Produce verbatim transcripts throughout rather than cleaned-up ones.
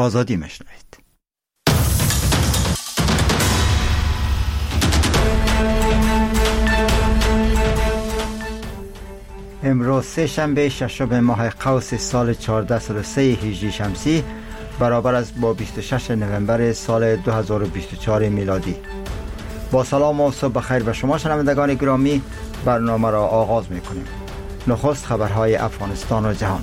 آزادی میشنوید. امروز سه شنبه ششم ماه قوس سال چهارده صد و سه هجری شمسی برابر است با بیست و شش نوامبر سال دو هزار و بیست و چهار میلادی. با سلام و صبح بخیر به شما شنوندگان گرامی، برنامه را آغاز میکنیم. نخست خبرهای افغانستان و جهان.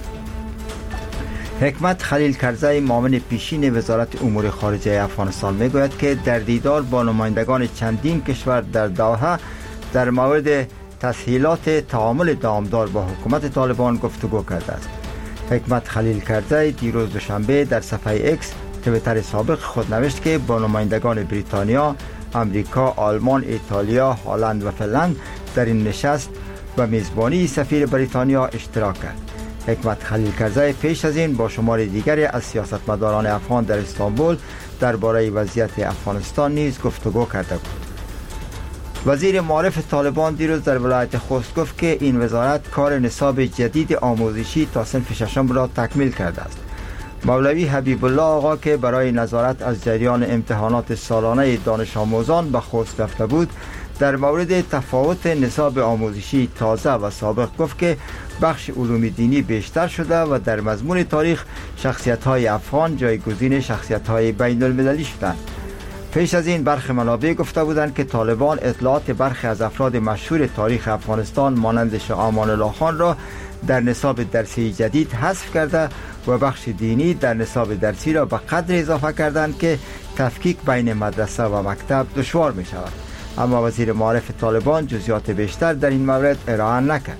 حکمت خلیل کرزی معاون پیشین وزارت امور خارجه افغانستان میگوید که در دیدار با نمایندگان چندین کشور در دوحه در مورد تسهیلات تعامل دامدار با حکومت طالبان گفتگو کرده است. حکمت خلیل کرزی دیروز دوشنبه در صفحه اکس توییتر سابق خود نوشت که با نمایندگان بریتانیا، امریکا، آلمان، ایتالیا، هلند و فنلند در این نشست و میزبانی سفیر بریتانیا اشتراک کرد. حکمت خلیل کرزی پیش از این با شمار دیگری از سیاستمداران افغان در استانبول درباره وضعیت افغانستان نیز گفتگو کرده بود. وزیر معارف طالبان دیروز در ولایت خوست گفت که این وزارت کار نصاب جدید آموزشی تا صنف ششم را تکمیل کرده است. مولوی حبیب الله آقا که برای نظارت از جریان امتحانات سالانه دانش آموزان به خوست رفته بود، در مورد تفاوت نصاب آموزشی تازه و سابق گفت که بخش علوم دینی بیشتر شده و در مضمون تاریخ شخصیت‌های افغان جایگزین شخصیت‌های بین المللی شدند. پیش از این برخی منابع گفته بودند که طالبان اطلاعات برخی از افراد مشهور تاریخ افغانستان مانند شاه امان الله خان را در نصاب درسی جدید حذف کرده و بخش دینی در نصاب درسی را به قدر اضافه کردند که تفکیک بین مدرسه و مکتب دشوار می شود. اما وزیر معارف طالبان جزئیات بیشتر در این مورد ارائه نکرد.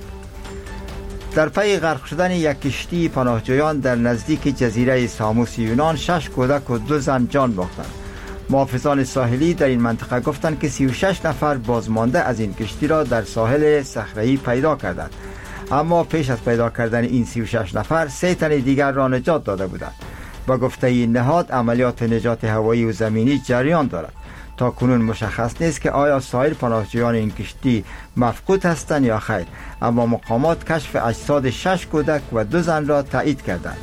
در پی غرق شدن یک کشتی پناهجویان در نزدیک جزیره ساموس یونان شش کودک و دو زن جان باختند. محافظان ساحلی در این منطقه گفتند که سی و شش نفر بازمانده از این کشتی را در ساحل صخره‌ای پیدا کردند، اما پیش از پیدا کردن این سی و شش نفر سه تن دیگر را نجات داده بودند. با گفته این نهاد عملیات نجات هوایی و زمینی جریان دارد. تا کنون مشخص نیست که آیا سایر پناهجویان این کشتی مفقود هستند یا خیر، اما مقامات کشف اجساد شش کودک و دو زن را تایید کردند.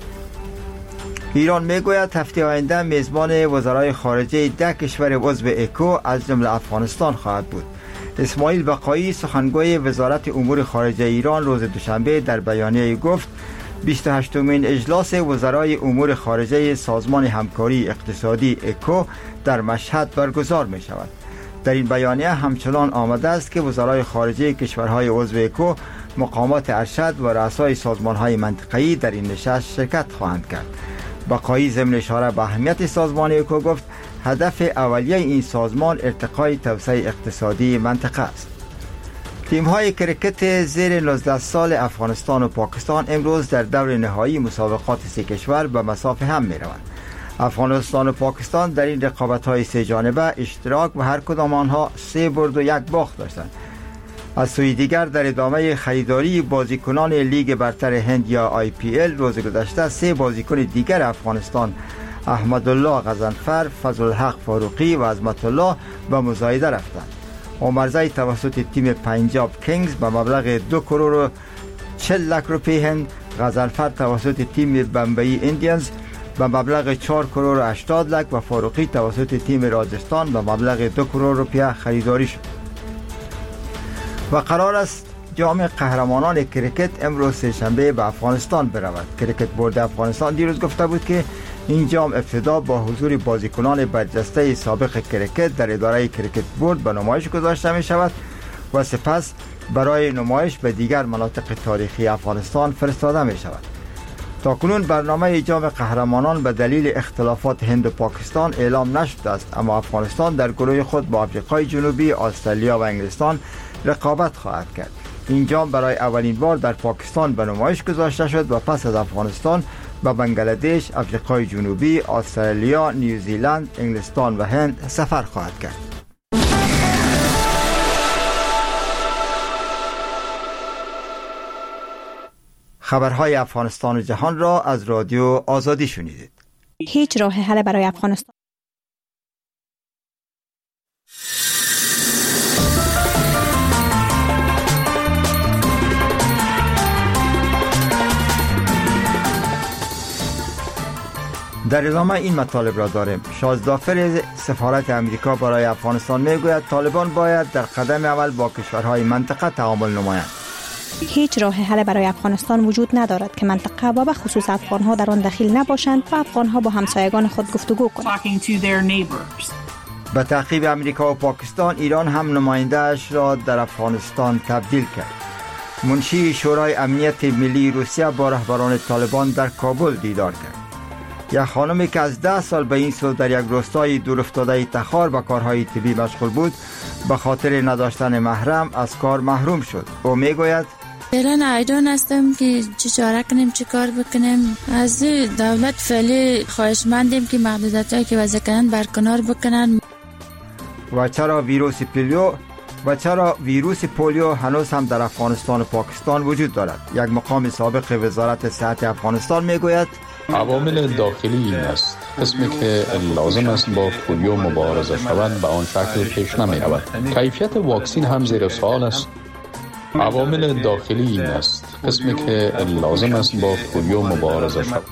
ایران میگوید هفته آینده میزبان وزرای خارجه ده کشور عضو اکو از جمله افغانستان خواهد بود. اسماعیل بقایی سخنگوی وزارت امور خارجه ایران روز دوشنبه در بیانیه گفت بیست و هشتمین اجلاس وزرای امور خارجه سازمان همکاری اقتصادی اکو در مشهد برگزار می شود. در این بیانیه همچنان آمده است که وزرای خارجه کشورهای عضو اکو، مقامات ارشد و رؤسای سازمانهای منطقه‌ای در این نشست شرکت خواهند کرد. بقایی ضمن اشاره به اهمیت سازمان اکو گفت هدف اولیه این سازمان ارتقای توسعه اقتصادی منطقه است. تیم‌های کرکت زیر نوزده سال افغانستان و پاکستان امروز در دور نهایی مسابقات سه کشور به مصاف هم می‌روند. افغانستان و پاکستان در این رقابت‌های سه جانبه اشتراک و هر کدام آنها سه برد و یک باخت داشتند. از سوی دیگر در ادامه خریداری بازیکنان لیگ برتر هند یا آی پی ال روز گذشته سه بازیکن دیگر افغانستان احمدالله غضنفر، فضلالحق فاروقی و عظمت الله به مزایده رفتند. عمرزی توسط تیم پنجاب کینگز به مبلغ دو کرور و چهل لک روپیه هند، غضنفر توسط تیم بمبئی ایندیانز به مبلغ چهار کرور و هشتاد لک و فاروقی توسط تیم راجستان به مبلغ دو کرور روپیه خریداری شد. و قرار است جام قهرمانان کرکت امروز سه شنبه به افغانستان برود. کرکت بورد افغانستان دیروز گفته بود که این جام ابتدا با حضور بازیکنان برجسته سابق کرکت در اداره کرکت بورد به نمایش گذاشته می شود و سپس برای نمایش به دیگر مناطق تاریخی افغانستان فرستاده می شود. تاکنون برنامه جام قهرمانان به دلیل اختلافات هند و پاکستان اعلام نشده است، اما افغانستان در گروه خود با آفریقای جنوبی، استرالیا و انگلستان رقابت خواهد کرد. این جام برای اولین بار در پاکستان به نمایش گذاشته شد و پس از افغانستان به بنگلادش، آفریقای جنوبی، استرالیا، نیوزیلند، انگلستان و هند سفر خواهد کرد. خبرهای افغانستان و جهان را از رادیو آزادی شنیدید. هیچ راه حل برای افغانستان در ادامه این مطالب را داریم. شازدافر سفارت امریکا برای افغانستان میگوید طالبان باید در قدم اول با کشورهای منطقه تعامل نمایند. هیچ راه حل برای افغانستان وجود ندارد که منطقه و به خصوص افغانها در آن دخیل نباشند و افغانها با همسایگان خود گفتگو کنند. به تعقیب امریکا و پاکستان، ایران هم نماینده‌اش را در افغانستان تبدیل کرد. منشی شورای امنیت ملی روسیه با رهبران طالبان در کابل دیدار کرد. یک خانمی که از ده سال به این سو در یک روستای دورافتاده تخار به کارهای طبی مشغول بود، به خاطر نداشتن محرم از کار محروم شد. او میگوید فعلا ایران هستم که چه چاره کنیم، چه کار بکنیم. از دولت فعلی خواهشمندیم که محدودیتایی که وضع کردن برکنار بکنن. و چرا ویروس پولیو و چرا ویروس پولیو هنوز هم در افغانستان و پاکستان وجود دارد؟ یک مقام سابق وزارت صحت افغانستان میگوید عوامل داخلی این است. قسمی که لازم است با پولیو مبارزه شود به آن شکل پیش نمی رود. کیفیت واکسین هم زیر سوال است. عوامل داخلی این است. قسمی که لازم است با پولیو مبارزه شود.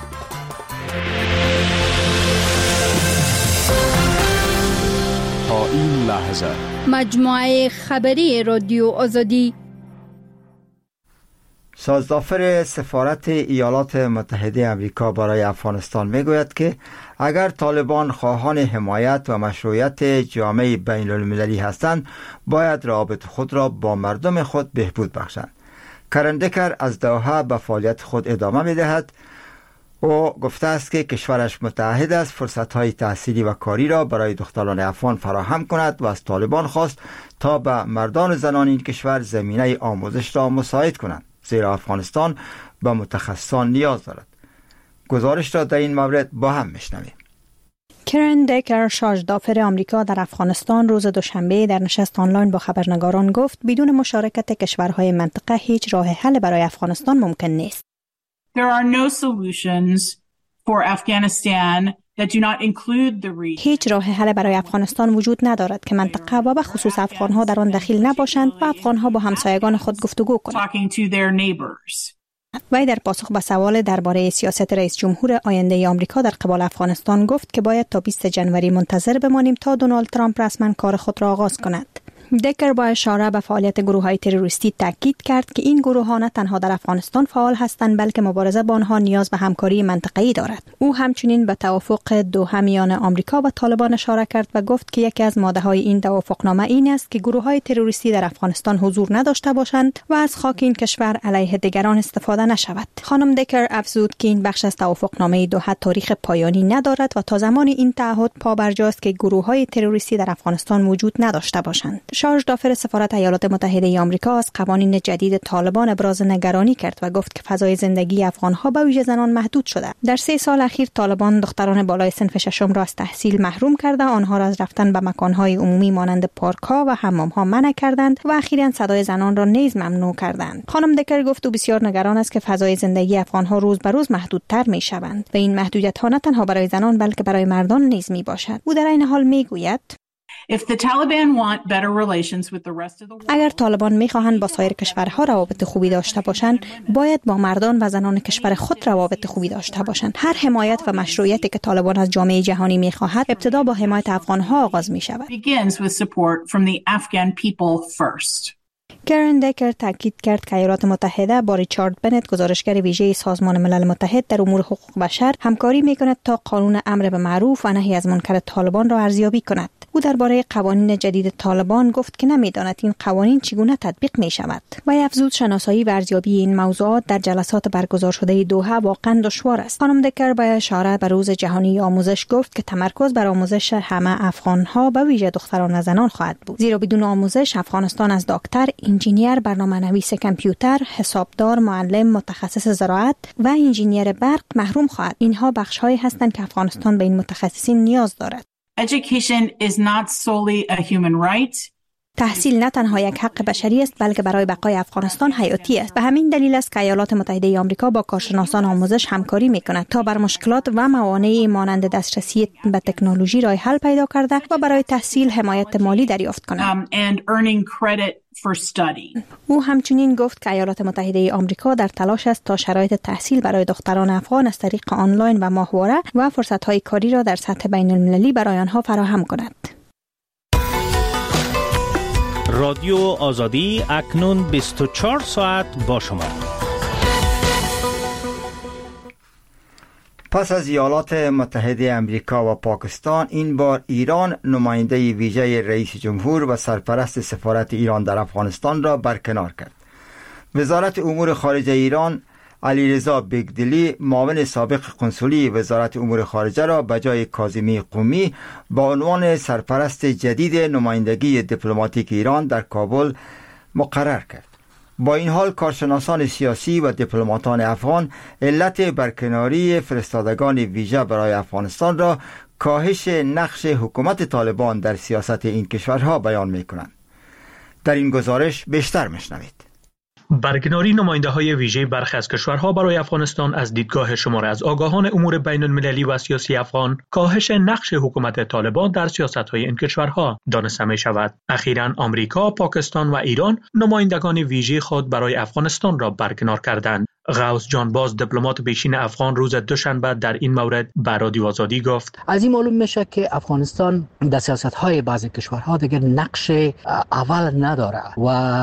تا این لحظه مجموعه خبری رادیو آزادی. شازدافر سفارت ایالات متحده آمریکا برای افغانستان میگوید که اگر طالبان خواهان حمایت و مشروعیت جامعه بین المللی هستند، باید روابط خود را با مردم خود بهبود بخشند. کرن دکر از دوحه به فعالیت خود ادامه میدهد. او گفته است که کشورش متعهد است فرصت‌های تحصیلی و کاری را برای دختران افغان فراهم کند و از طالبان خواست تا به مردان و زنان این کشور زمینه آموزش را مساعد کنند، زیرا افغانستان به متخصصان نیاز دارد. گزارش را در این مورد با هم میشنویم. کرن دکر، شاژدافر آمریکا در افغانستان، روز دوشنبه در نشست آنلاین با خبرنگاران گفت بدون مشارکت کشورهای منطقه هیچ راه حل برای افغانستان ممکن نیست. There are no solutions for Afghanistan that do not include the region. هیچ راه حل برای افغانستان وجود ندارد که منطقه و به خصوص افغانها در آن دخیل نباشند و افغانها با همسایگان خود گفتگو کنند. Talking to their neighbors. وی در پاسخ به سوال درباره سیاست رئیس جمهور آینده آمریکا در قبال افغانستان گفت که باید تا بیست جنوری منتظر بمانیم تا دونالد ترامپ رسما کار خود را آغاز کند. دکر با اشاره به فعالیت گروه‌های تروریستی تاکید کرد که این گروه‌ها نه تنها در افغانستان فعال هستند بلکه مبارزه با آنها نیاز به همکاری منطقه‌ای دارد. او همچنین به توافق دوحه میان آمریکا و طالبان اشاره کرد و گفت که یکی از ماده‌های این توافقنامه این است که گروه‌های تروریستی در افغانستان حضور نداشته باشند و از خاک این کشور علیه دیگران استفاده نشود. خانم دکر افزود که این بخش از توافقنامه دوحه تاریخ پایانی ندارد و تا زمان این تعهد پابرجاست که گروه‌های تروریستی در افغانستان وجود نداشته باشند. شاژدافر سفارت ایالات متحده آمریکا از قوانین جدید طالبان ابراز نگرانی کرد و گفت که فضای زندگی افغان‌ها به ویژه زنان محدود شده. در سه سال اخیر طالبان دختران بالای صنف ششم را از تحصیل محروم کرده، آنها را از رفتن به مکان‌های عمومی مانند پارک‌ها و حمام‌ها منع کردند و اخیراً صدای زنان را نیز ممنوع کردند. خانم دکر گفت او بسیار نگران است که فضای زندگی افغان‌ها روز به روز محدودتر می‌شوند و این محدودیت‌ها نه تنها برای زنان بلکه برای مردان نیز میباشد. او در این حال میگوید If the Taliban want better relations with the rest of the world, اگر طالبان می‌خواهند با سایر کشورها روابط خوبی داشته باشند، باید با مردان و زنان کشور خود روابط خوبی داشته باشند. هر حمایت و مشروعیتی که طالبان از جامعه جهانی می‌خواهد، ابتدا با حمایت افغان‌ها آغاز می‌شود. begins with support from the Afghan people first. کرن دکر تاکید کرد که ایالات متحده با ریچارد بنت، گزارشگر ویژه سازمان ملل متحد در امور حقوق بشر، همکاری می‌کند تا قانون امر به معروف و نهی از منکر طالبان را ارزیابی کند. او درباره قوانین جدید طالبان گفت که نمی‌داند این قوانین چگونه تطبیق می‌شود. و افزود شناسایی و ارزیابی این موضوعات در جلسات برگزار شده دوحه واقعا دشوار است. خانم دکر با اشاره به روز جهانی آموزش گفت که تمرکز بر آموزش همه افغان‌ها به ویژه دختران و زنان خواهد بود، زیرا بدون آموزش افغانستان از دکتر، انجینیر، برنامه‌نویس کامپیوتر، حسابدار، معلم، متخصص زراعت و انجینیر برق محروم خواهد. اینها بخش‌هایی هستند که افغانستان به این متخصصین نیاز دارد. Education is not solely a human right. تحصیل نه تنها یک حق بشری است بلکه برای بقای افغانستان حیاتی است. به همین دلیل است که ایالات متحده آمریکا با کارشناسان آموزش همکاری می‌کند تا بر مشکلات و موانع مانند دسترسی به تکنولوژی راه حل پیدا کرده و برای تحصیل حمایت مالی دریافت کند. Um, and earning credit for study. او همچنین گفت که ایالات متحده آمریکا در تلاش است تا شرایط تحصیل برای دختران افغان از طریق آنلاین و ماهواره و فرصت‌های کاری را در سطح بین‌المللی برای آنها فراهم کند. رادیو آزادی اکنون بیست و چهار ساعت با شما. پس از ایالات متحده آمریکا و پاکستان، این بار ایران نماینده ویژه رئیس جمهور و سرپرست سفارت ایران در افغانستان را برکنار کرد. وزارت امور خارجه ایران علیرضا بیگدلی، معاون سابق کنسولی وزارت امور خارجه، را به جای کاظمی قومی با عنوان سرپرست جدید نمایندگی دیپلماتیک ایران در کابل مقرر کرد. با این حال کارشناسان سیاسی و دیپلماتان افغان علت برکناری فرستادگان ویژه برای افغانستان را کاهش نقش حکومت طالبان در سیاست این کشورها بیان می‌کنند. در این گزارش بیشتر می‌شنوید. برکناری نماینده های ویژه برخی از کشورها برای افغانستان از دیدگاه شماره از آگاهان امور بین المللی و سیاسی افغان کاهش نقش حکومت طالبان در سیاست های این کشورها دانسته می شود. اخیراً آمریکا، پاکستان و ایران نمایندگان ویژه خود برای افغانستان را برکنار کردند. غوث جانباز، دیپلمات پیشین افغان، روز دوشنبه در این مورد به رادیو آزادی گفت: از این معلوم میشه که افغانستان در سیاست‌های بعضی کشورها دیگر نقش اول نداره و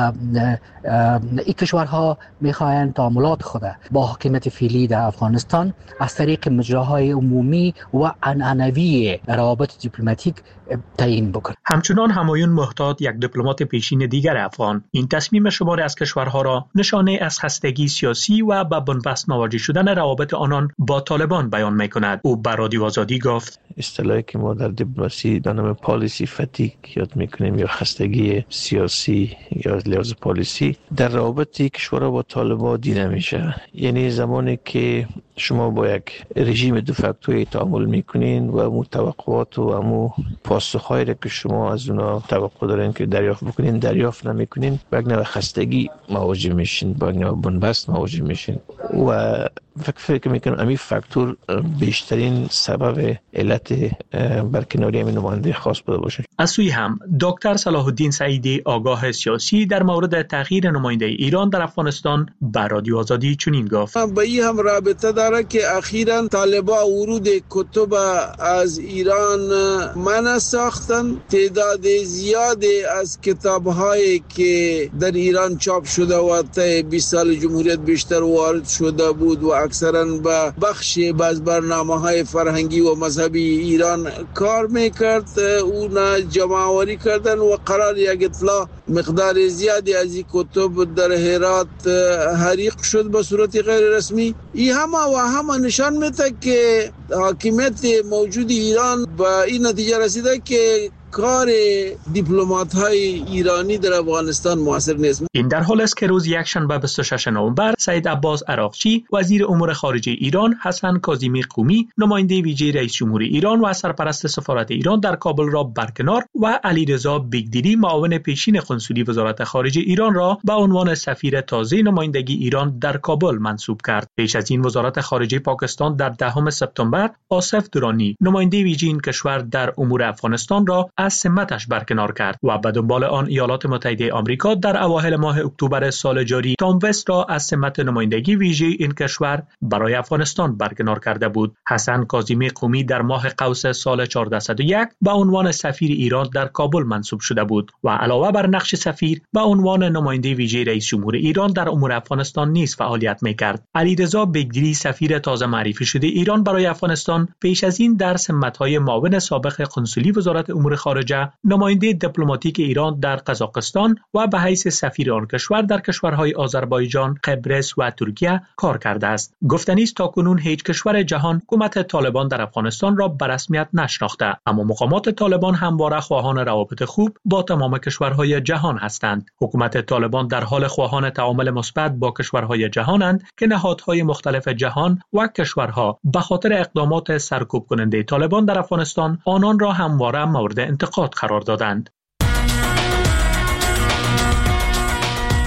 این کشورها میخواهند تعاملات خود با حکومت فعلی در افغانستان از طریق مجراهای عمومی و عنعنوی روابط دیپلماتیک تعیین بکنند. همچنان همایون محتاط، یک دیپلمات پیشین دیگر افغان، این تصمیم شماری از کشورها را نشانه از خستگی سیاسی و به بنبست مواجه شدن روابط آنان با طالبان بیان می‌کند. او به رادیو آزادی گفت: اصطلاحی که ما در دیپلماسی به نام پالیسی فتیگ یاد می‌کنیم یا خستگی سیاسی یا لحاظ پالیسی در روابط کشورها با طالبان دیده میشه. یعنی زمانی که شما با یک رژیم دو فاکتوری تعامل میکنین و امو توقعات و امو پاسخهایی را که شما از اونا توقع دارین که دریافت بکنین دریافت نمیکنین، با یک نوع خستگی مواجه میشین، با یک نوع بنبست مواجه میشین و فکر فکر میکنم امی فاکتور بیشترین سبب علت برکناری همین نماینده خاص بوده باشه. از سوی هم دکتر صلاح الدین سعیدی، آگاه سیاسی، در مورد تغییر نماینده ایران در افغانستان به رادیو آزادی چنین گفت: با این هم رابطه داره که اخیراً طالبان ورود کتب از ایران منع ساختن. تعداد زیادی از کتاب‌هایی که در ایران چاپ شده و تا بیست سال جمهوریت بیشتر وارد شده بود و اکثراً به بخش باز برنامه‌های فرهنگی و مذهبی ایران کار میکرد، اونا جمع‌آوری کردن و قرار یک اطلاع مقدار زیادی از این کتب در هرات حریق شد به صورت غیر رسمی. این همه و همه نشان میده که حاکمیت موجود ایران به این نتیجه رسیده که کار دیپلمات‌های ایرانی در افغانستان موثر نیست. این در حال است که روز یکشنبه بیست و ششم نوامبر سید عباس عراقچی، وزیر امور خارجه ایران، حسن کاظمی قومی، نماینده ویژه رئیس جمهور ایران و سرپرست سفارت ایران در کابل را برکنار و علیرضا بیگدلی، معاون پیشین کنسولی وزارت خارجه ایران را به عنوان سفیر تازه نمایندگی ایران در کابل منصوب کرد. پیش از این وزارت خارجه پاکستان در دهم سپتامبر آصف درانی، نماینده ویژه این کشور در امور افغانستان را از سمتش برکنار کرد و به دنبال آن ایالات متحده آمریکا در اوایل ماه اکتبر سال جاری تام وست را از سمت نمایندگی ویژه این کشور برای افغانستان برکنار کرده بود. حسن کاظمی قومی در ماه قوس سال چهارصد و یک به عنوان سفیر ایران در کابل منصوب شده بود و علاوه بر نقش سفیر به عنوان نماینده ویژه رئیس جمهور ایران در امور افغانستان نیز فعالیت می‌کرد. علیرضا بیگدلی، سفیر تازه معرفی شده ایران برای افغانستان، پیش از این در سمت‌های معاون سابق کنسولی وزارت امور خارجه، نماینده دیپلماتیک ایران در قزاقستان و به حیث سفیر آن کشور در کشورهای آذربایجان، قبرس و ترکیه کار کرده است. گفتنی است تاکنون هیچ کشور جهان حکومت طالبان در افغانستان را به رسمیت نشناخته، اما مقامات طالبان همواره خواهان روابط خوب با تمام کشورهای جهان هستند. حکومت طالبان در حال خواهان تعامل مثبت با کشورهای جهانند که نهادهای مختلف جهان و کشورها به خاطر اقدامات سرکوب کننده طالبان در افغانستان آنان را همواره مورد انتقاد قرار دادند.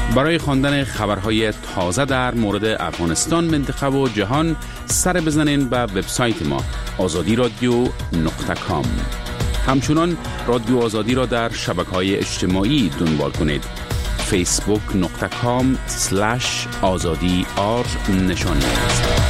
برای خواندن خبرهای تازه در مورد افغانستان، منطقه و جهان سر بزنین به وبسایت ما آزادی رادیو نقطه کام. همچنان رادیو آزادی را در شبکه‌های اجتماعی دنبال کنید. فیسبوک نقطه کام سلش آزادی آر نشان است.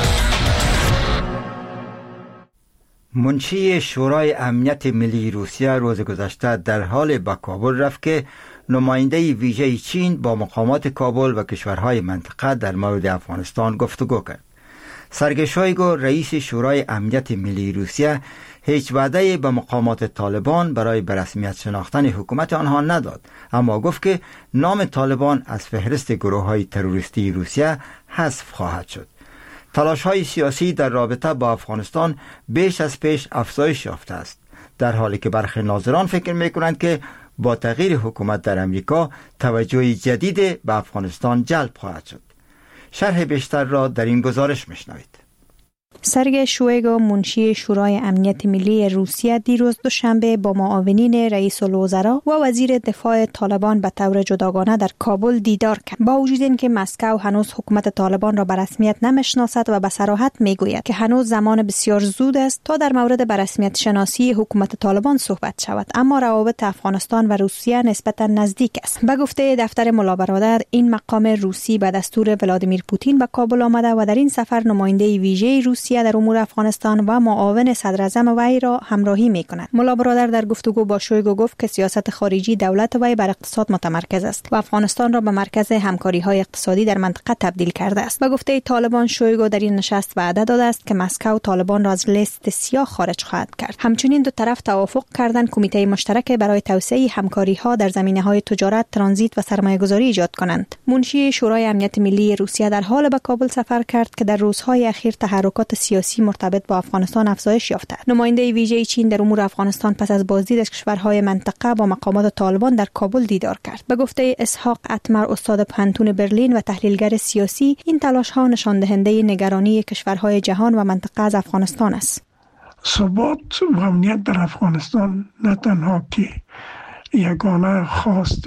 منشی شورای امنیت ملی روسیه روز گذشته در حال به کابل رفت که نماینده ویژه چین با مقامات کابل و کشورهای منطقه در مورد افغانستان گفتگو کرد. سرگئی شویگو رئیس شورای امنیت ملی روسیه هیچ وعده به مقامات طالبان برای به رسمیت شناختن حکومت آنها نداد، اما گفت که نام طالبان از فهرست گروه‌های تروریستی روسیه حذف خواهد شد. تلاش‌های سیاسی در رابطه با افغانستان بیش از پیش افزایش یافته است، در حالی که برخی ناظران فکر می‌کنند که با تغییر حکومت در امریکا توجه جدید به افغانستان جلب خواهد شد. شرح بیشتر را در این گزارش میشنوید. سرگئی شویگو منشی شورای امنیت ملی روسیه دیروز دوشنبه با معاونین رئیس الوزراء و وزیر دفاع طالبان به طور جداگانه در کابل دیدار کرد. با وجود اینکه مسکو هنوز حکومت طالبان را به رسمیت نمیشناسد و به صراحت میگوید که هنوز زمان بسیار زود است تا در مورد به رسمیت شناسی حکومت طالبان صحبت شود، اما روابط افغانستان و روسیه نسبتا نزدیک است. به گفته دفتر ملا برادر، این مقام روسی به دستور ولادیمیر پوتین به کابل آمده و در این سفر نماینده ویژه روسیه در امور افغانستان و معاون صدر اعظم وی را همراهی می‌کند. ملا برادر در گفتگو با شویگو گفت که سیاست خارجی دولت وی بر اقتصاد متمرکز است و افغانستان را به مرکز همکاری‌های اقتصادی در منطقه تبدیل کرده است. به گفته طالبان، شویگو در این نشست وعده داده است که مسکو طالبان را از لیست سیاه خارج خواهد کرد. همچنین دو طرف توافق کردند کمیته مشترک برای توسعه همکاری‌ها در زمینه‌های تجارت، ترانزیت و سرمایه‌گذاری ایجاد کنند. منشی شورای امنیت ملی روسیه در حال به کابل سفر کرد که در روزهای اخیر تحرکات سیاسی مرتبط با افغانستان افزایش یافته است. نماینده ویژه چین در امور افغانستان پس از بازدید از کشورهای منطقه با مقامات طالبان در کابل دیدار کرد. به گفته اسحاق اتمر، استاد پانتون برلین و تحلیلگر سیاسی، این تلاش‌ها نشان دهنده نگرانی کشورهای جهان و منطقه از افغانستان است. ثبات و امنیت در افغانستان نه تنها که یگانه خواست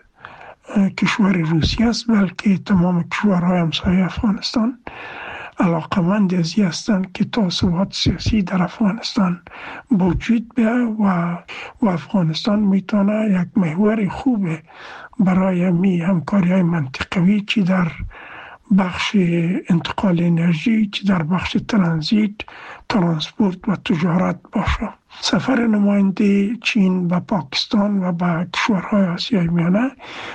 کشور روسیه است، بلکه تمام کشورهای همسایه افغانستان علاقمند از این هستند که تا ثبات سیاسی در افغانستان وجود بیاید و و افغانستان میتونه یک محور خوب برای می همکاری های منطقوی، چی در بخش انتقال انرژی، چی در بخش ترانزیت، ترانسپورت و تجارت باشه. سفر نماینده چین و پاکستان و به کشورهای آسیای میانه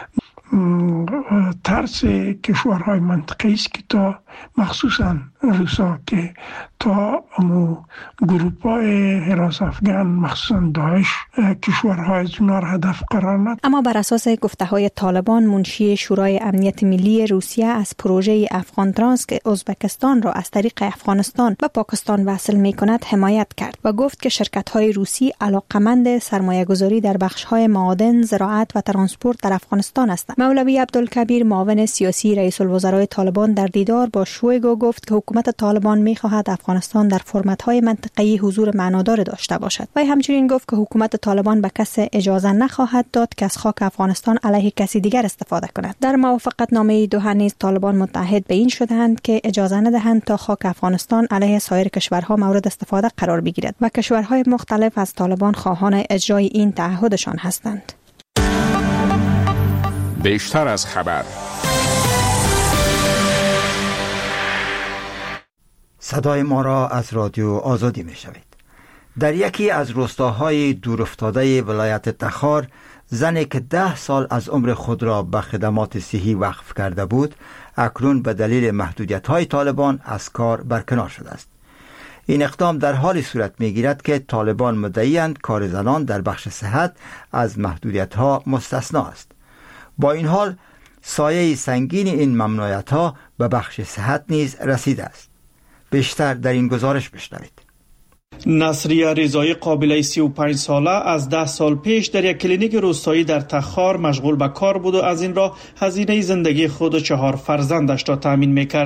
ترس کشورهای منطقه‌ای است که تا مخصوصا روسا که تا امو گروپ‌های حراس افغان مخصوصا داعش کشورهای از اونا را هدف قرار نداد. اما بر اساس گفته‌های طالبان، منشی شورای امنیت ملی روسیه از پروژه افغان ترانس که ازبکستان را از طریق افغانستان به پاکستان وصل می‌کند حمایت کرد و گفت که شرکت‌های روسی علاقمند سرمایه‌گذاری در بخش‌های معادن، زراعت و ترانسپورت در افغانستان هستند. مولوی عبدالکبیر، معاون سیاسی رئیس الوزراء طالبان، در دیدار با شویگو گفت که حکومت طالبان می‌خواهد افغانستان در فرمت‌های منطقه‌ای حضور معنادار داشته باشد. و همچنین گفت که حکومت طالبان به کسی اجازه نخواهد داد که از خاک افغانستان علیه کسی دیگر استفاده کند. در موافقتنامه دوحه نیز طالبان متعهد به این شدند که اجازه ندهند تا خاک افغانستان علیه سایر کشورها مورد استفاده قرار بگیرد و کشورهای مختلف از طالبان خواهان اجرای این تعهدشان هستند. بیشتر از خبر. صدای ما را از رادیو آزادی می شوید. در یکی از روستاهای دورافتاده ولایت تخار، زنی که ده سال از عمر خود را به خدمات صحی وقف کرده بود، اکنون به دلیل محدودیت‌های طالبان از کار برکنار شده است. این اقدام در حالی صورت می‌گیرد که طالبان مدعی‌اند کار زنان در بخش صحت از محدودیت‌ها مستثنا است. با این حال سایه سنگین این ممنوعیت‌ها به بخش صحت نیز رسیده است. بیشتر در این گزارش بشنوید. نصریه رضایی قابله سی و پنج ساله از ده سال پیش در یک کلینیک روستایی در تخار مشغول به کار بود و از این راه هزینه زندگی خود و چهار فرزندش را تامین میکرد.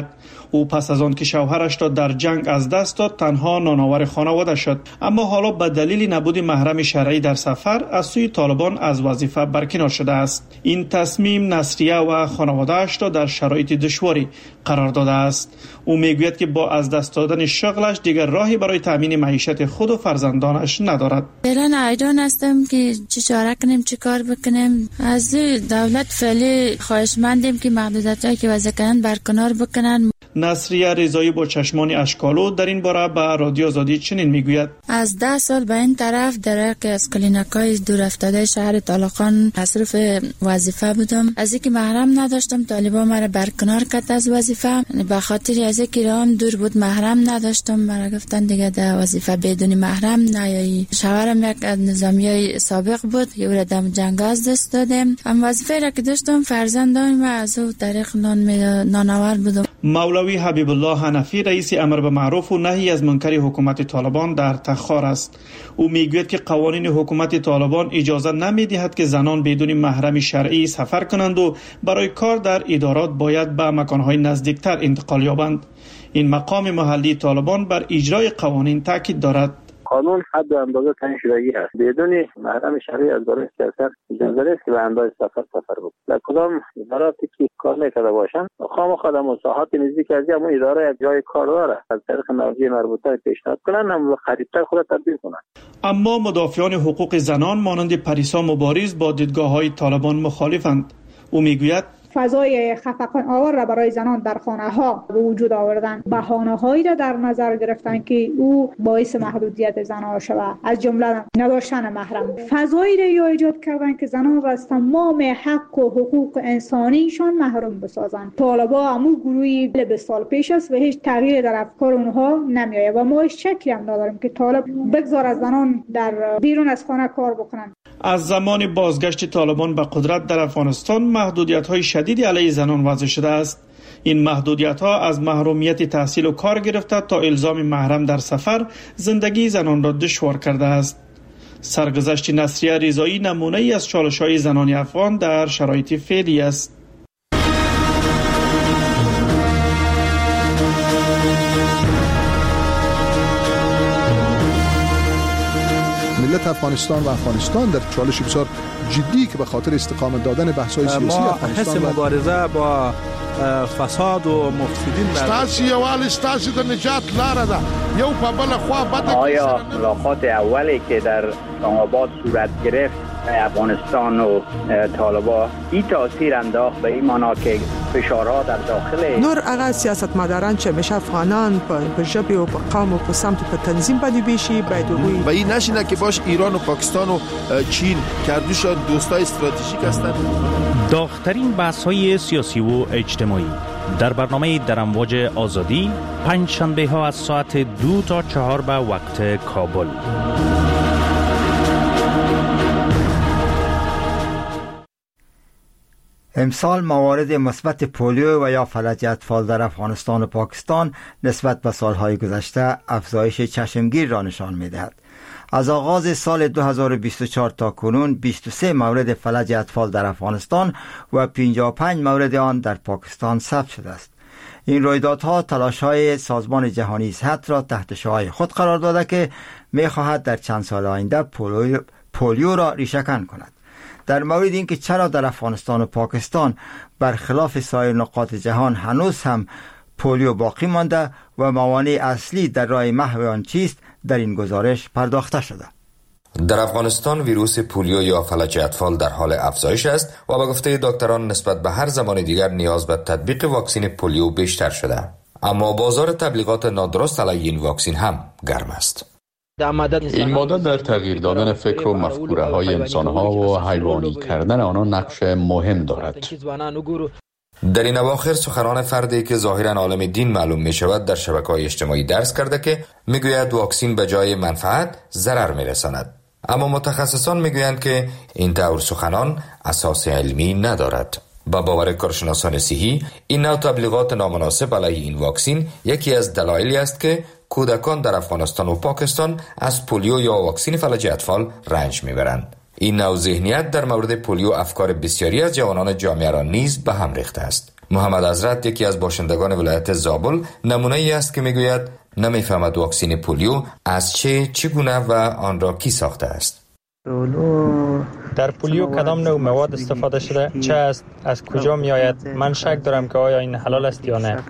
او پس از آن که شوهرش را در جنگ از دست داد تنها نانآور خانواده شد، اما حالا به دلیل نبود محرم شرعی در سفر از سوی طالبان از وظیفه برکنار شده است. این تصمیم نصریه و خانواده‌اش را در شرایط دشواری قرار داده است. او میگوید که با از دست دادن شغلش دیگر راهی برای تامین معیشت خود و فرزندانش ندارد. الان حیران هستم که چه چاره کنیم، چه کار بکنیم. از دولت فعلی خواهشمندیم که محدودیتایی که وضع کردن برکنار بکنن. نصریه رضایی با چشمان اشکالو در این باره به رادیو آزادی چنین میگوید: از ده سال به این طرف در یک از کلینیکای دور افتاده شهر طالقان مصروف وظیفه بودم. از اینکه محرم نداشتم طالبان مرا برکنار کرد از وظیفه. به خاطر از اینکه راهم دور بود محرم نداشتم، مرا گفتن دیگه در وظیفه بدون محرم نیایی. شوهرم یک از نظامیای سابق بود، یه را در جنگ از دست دادم. هم وظیفه را که داشتم فرزندان و از او طریق نان نانآور بودم. مولوی حبیب الله حنفی رئیس امر به معروف و نهی از منکر حکومت طالبان در تخار است. او میگوید که قوانین حکومت طالبان اجازه نمیدهد که زنان بدون محرم شرعی سفر کنند و برای کار در ادارات باید به مکانهای نزدیکتر انتقال یابند. این مقام محلی طالبان بر اجرای قوانین تاکید دارد. قانون حد و اندازه تعیین شدگی هست. بدون محرم شرعی از برای سیاست اجازه نیست که به اندازه سفر سفر بکنه. در کدام اداراتی که کار میکرده باشن خامخا در مساحات نزدیک از همون اداره یک جای کار داره، از طریق مرجع مربوطه پیشنهاد کنن هم خریدتر خود تبدیل کنن. اما مدافعان حقوق زنان مانند پریسا مبارز با دیدگاه‌های طالبان مخالفند. او میگوید فضای خفقان آور را برای زنان در خانه ها به وجود آوردن، بهانه هایی را در نظر گرفتن که او باعث محدودیت زنان شود، از جمله نداشتن محرم. فضایی را ایجاد کردن که زنان را از تمام حق و حقوق انسانیشان محروم بسازند. طالبا همون گروهی بیست سال پیش است و هیچ تغییر در افکار اونها نمیآید و ما هیچ شکی هم نداریم که طالب بگذار از زنان در بیرون از خانه کار بکنند. از زمان بازگشت طالبان به قدرت در افغانستان محدودیت‌های شدیدی علیه زنان وضع شده است. این محدودیت‌ها از محرومیت تحصیل و کار گرفته تا الزام محرم در سفر زندگی زنان را دشوار کرده است. سرگذشت نصریه رضایی نمونه‌ای از چالش‌های زنان افغان در شرایط فعلی است. ملت افغانستان و افغانستان در چالش بسیار جدی که به خاطر استقامت دادن بحث‌های سیاسی افغانستان ما حس مبارزه با فساد و مفسدین ستاسي یوال ستاسي د نجات لار ده یو په بل خوا بد. آیا ملاقات اولی که در اسلام آباد صورت گرفت افغانستان و طالبان این تاثیر انداخت به این معنا که فشارها در داخل نور اغا سیاستمداران چه میشه افغانان په ژبه او په قوم او په سمت په تنظیم باندې بشي باید وي و این نشینه که باش ایران و پاکستان و چین کردوشان دوستای استراتژیک هستند. داغ‌ترین بحث‌های سیاسی و اجتماعی در برنامه در امواج آزادی پنج شنبه ها از ساعت دو تا چهار به وقت کابل. امسال موارد مثبت پولیو و یا فلج اطفال در افغانستان و پاکستان نسبت به سالهای گذشته افزایش چشمگیر را نشان می‌دهد. از آغاز سال دو هزار و بیست و چهار تا کنون بیست و سه مورد فلج اطفال در افغانستان و پنجاه و پنج مورد آن در پاکستان ثبت شده است. این رویدادها تلاش‌های سازمان جهانی صحت را تحت شعاع خود قرار داده که می‌خواهد در چند سال آینده پولیو, پولیو را ریشه‌کن کند. در مورد اینکه چرا در افغانستان و پاکستان برخلاف سایر نقاط جهان هنوز هم پولیو باقی مانده و موانع اصلی در راه محو آن چیست، در این گزارش پرداخته شده. در افغانستان ویروس پولیو یا فلج اطفال در حال افزایش است و به گفته دکتران نسبت به هر زمان دیگر نیاز به تطبیق واکسن پولیو بیشتر شده. اما بازار تبلیغات نادرست علیه این واکسن هم گرم است. این ماده در تغییر دادن فکر و مفکوره های انسان ها و حیوانی کردن آنها نقش مهم دارد. در این اواخر سخنان فردی که ظاهرا عالم دین معلوم می شود در شبکه‌های اجتماعی درس کرده که میگوید واکسن به جای منفعت ضرر می رساند. اما متخصصان میگویند که این طور سخنان اساس علمی ندارد. با باور کارشناسان صحی این نوع تبلیغات نامناسب علیه این واکسن یکی از دلایلی است که کودکان در افغانستان و پاکستان از پولیو یا واکسن فلج اطفال رنج میبرند. این نوع ذهنیت در مورد پولیو افکار بسیاری از جوانان جامعه را نیز به هم ریخته است. محمد حضرت یکی از باشندگان ولایت زابل نمونه ای است که میگوید نمیفهمد واکسن پولیو از چه چگونه و آن را کی ساخته است. در پولیو کدام نوع مواد استفاده شده؟ چه است؟ از کجا می آید؟ من شک دارم که آیا این حلال است یا نه.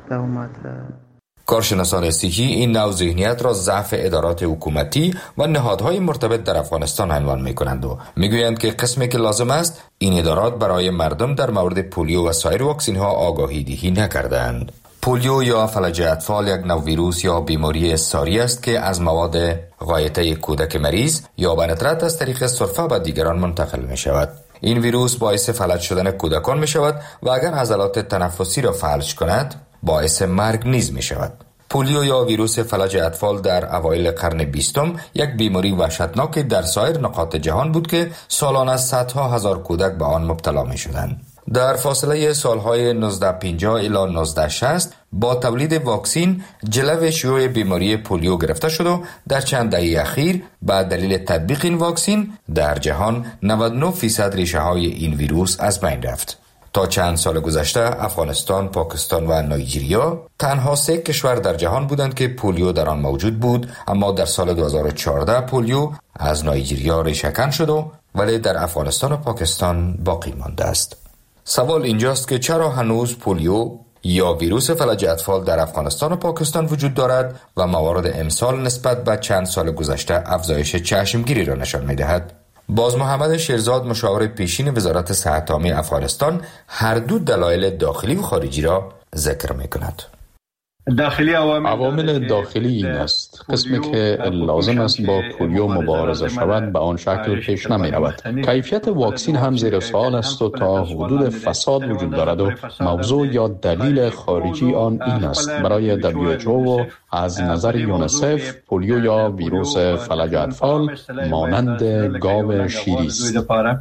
کارشناسان صحی این نوع ذهنیت را ضعف ادارات حکومتی و نهادهای مرتبط در افغانستان عنوان می کنند و می گویند که قسمی که لازم است این ادارات برای مردم در مورد پولیو و سایر واکسن ها آگاهی دهی نکردند. پولیو یا فلج اطفال یک نوع ویروس یا بیماری ساری است که از مواد غایطه کودک مریض یا به ندرت از طریق سرفه به دیگران منتقل می شود. این ویروس باعث فلج شدن کودکان می شود و اگر عضلات تنفسی را فلج کند باعث مرگ نیز می شود. پولیو یا ویروس فلج اطفال در اوایل قرن بیستم یک بیماری وحشتناک در سایر نقاط جهان بود که سالانه صدها هزار کودک به آن مبتلا می شدند. در فاصله سالهای نوزده پنجاه الی نوزده شصت با تولید واکسن جلو شیوع بیماری پولیو گرفته شد و در چند دهه اخیر به دلیل تطبیق این واکسن در جهان نود و نه درصد ریشه های این ویروس از بین رفت. تا چند سال گذشته افغانستان، پاکستان و نایجریا تنها سه کشور در جهان بودند که پولیو در آن موجود بود، اما در سال دو هزار و چهارده پولیو از نایجریا ریشه‌کن شد و ولی در افغانستان و پاکستان باقی مانده است. سوال اینجاست که چرا هنوز پولیو یا ویروس فلج اطفال در افغانستان و پاکستان وجود دارد و موارد امسال نسبت به چند سال گذشته افزایش چشمگیری را نشان می‌دهد. باز محمد شیرزاد مشاور پیشین وزارت صحت عامه افغانستان هر دو دلایل داخلی و خارجی را ذکر می‌کند. داخلی عوامل داخلی این است: قسمی که لازم است با پولیو مبارزه شود به آن شکل پیش نمی رود. کیفیت واکسن هم زیر سوال است و تا حدود فساد وجود دارد و موضوع یا دلیل خارجی آن این است: برای دبلیو اچ او و از نظر یونیسف پولیو یا ویروس فلج اطفال مانند گاو شیری است.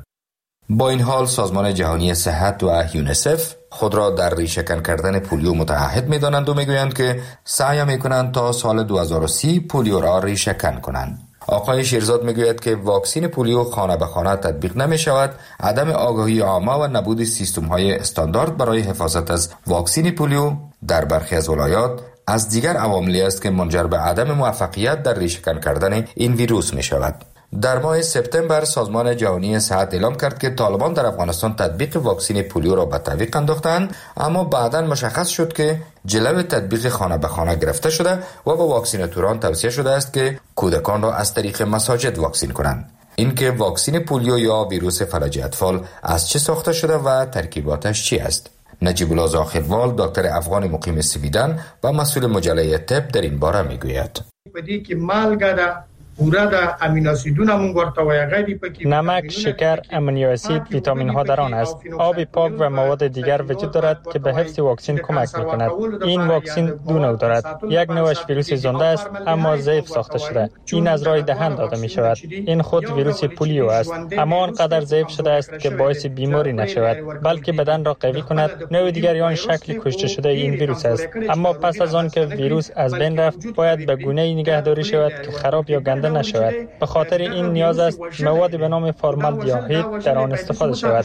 با این حال سازمان جهانی صحت و یونیسف خود را در ریشه‌کن کردن پولیو متعهد می‌دانند و می‌گویند که سعی می‌کنند تا سال دو هزار و سی پولیو را ریشه‌کن کنند. آقای شیرزاد می‌گوید که واکسن پولیو خانه به خانه تطبیق نمی‌شود، عدم آگاهی عامه و نبود سیستم‌های استاندارد برای حفاظت از واکسن پولیو در برخی از ولایات از دیگر عواملی است که منجر به عدم موفقیت در ریشه‌کن کردن این ویروس می‌شود. در ماه سپتامبر سازمان جهانی صحت اعلام کرد که طالبان در افغانستان تطبیق واکسن پولیو را به تعویق انداختند، اما بعداً مشخص شد که جلو تطبیق خانه به خانه گرفته شده و به واکسیناتوران توصیه شده است که کودکان را از طریق مساجد واکسین کنند. اینکه واکسن پولیو یا ویروس فلج اطفال از چه ساخته شده و ترکیباتش چی است؟ نجیب الله زاخروال دکتر افغان مقیم سویدن و مسئول مجله طب در این باره میگوید. بدی که مالګه ده پورا د امینو اسیدونه مونږ ورته وایي غیر پکې نمک، شکر، امینو اسید، ویتامین ها در آن است. آب پاک و مواد دیگر وجود دارد که به حفظ واکسن کمک می‌کند. این واکسن دو نوع دارد. یک نوعش ویروس زنده است اما ضعیف ساخته شده. این از راه دهن داده می‌شود. این خود ویروس پولیو است، اما آنقدر ضعیف شده است که باعث بیماری نشود، بلکه بدن را قوی کند. نوع دیگری آن شکل کشته شده این ویروس است، اما پس از آن که ویروس از بین رفت باید به گونه‌ای نگهداری شود که خراب یا گنده نشود. به خاطر این نیاز است مواد به نام فورمالدهید در آن استفاده شود.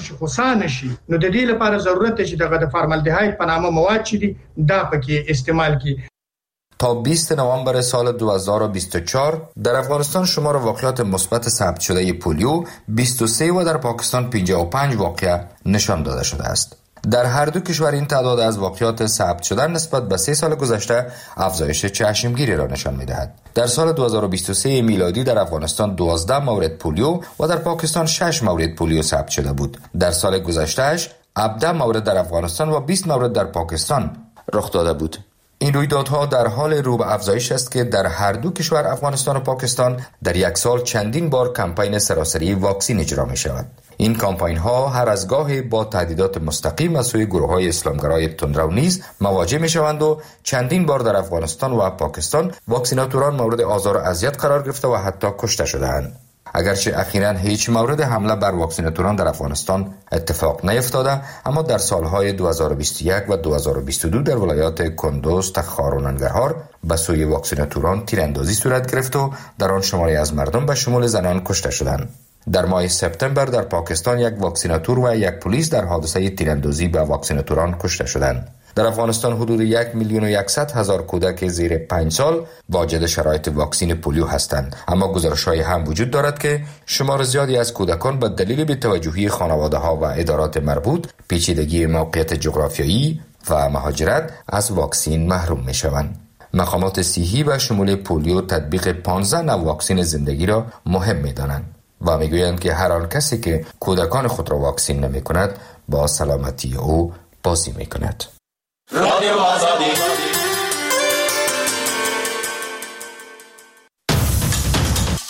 نو د دې لپاره ضرورت دی چې دغه فورمالدهید په نامه مواد چې دي دا پکې استعمال کی. تا بیستم نوامبر سال دو هزار و بیست و چهار در افغانستان شمار واقعات مثبت ثبت شده پولیو بیست و سه و در پاکستان پنجاه و پنج واقعه نشان داده شده است. در هر دو کشور این تعداد از واقعات ثبت شده نسبت به سه سال گذشته افزایش چشمگیری را نشان می‌دهد. در سال دو هزار و بیست و سه میلادی در افغانستان دوازده مورد پولیو و در پاکستان شش مورد پولیو ثبت شده بود. در سال گذشتهش هفده مورد در افغانستان و بیست مورد در پاکستان رخ داده بود. این رویدادها در حال رو به افزایش است که در هر دو کشور افغانستان و پاکستان در یک سال چندین بار کمپین سراسری واکسن اجرا می شود. این کمپین ها هر از گاهی با تهدیدات مستقیم از سوی گروه های اسلامگرای تندرو نیز مواجه می شوند و چندین بار در افغانستان و پاکستان واکسیناتوران مورد آزار و اذیت قرار گرفته و حتی کشته شده‌اند. اگرچه اخیراً هیچ مورد حمله بر واکسیناتوران در افغانستان اتفاق نیفتاده، اما در سالهای دو هزار و بیست و یک و دو هزار و بیست و دو در ولایات کندوز، تخار و ننگرهار به سوی واکسیناتوران تیراندازی صورت گرفت و در آن شماری از مردم به شمول زنان کشته شدند. در ماه سپتامبر در پاکستان یک واکسیناتور و یک پلیس در حادثه تیراندازی به واکسیناتوران کشته شدند. در افغانستان حدود یک میلیون و یکصد هزار کودک زیر پنج سال واجد شرایط واکسین پولیو هستند، اما گزارش‌های هم وجود دارد که شمار زیادی از کودکان به دلیل بی‌توجهی خانواده‌ها و ادارات مربوط، پیچیدگی موقعیت جغرافیایی و مهاجرت از واکسین محروم می‌شوند. مقامات صحی و شمول پولیو تطبیق پانزده نوع واکسین زندگی را مهم می‌دانند و می‌گویند که هر آن کسی که کودکان خود را واکسین نمی‌کند با سلامتی او بازی می‌کند. رادیو آزادی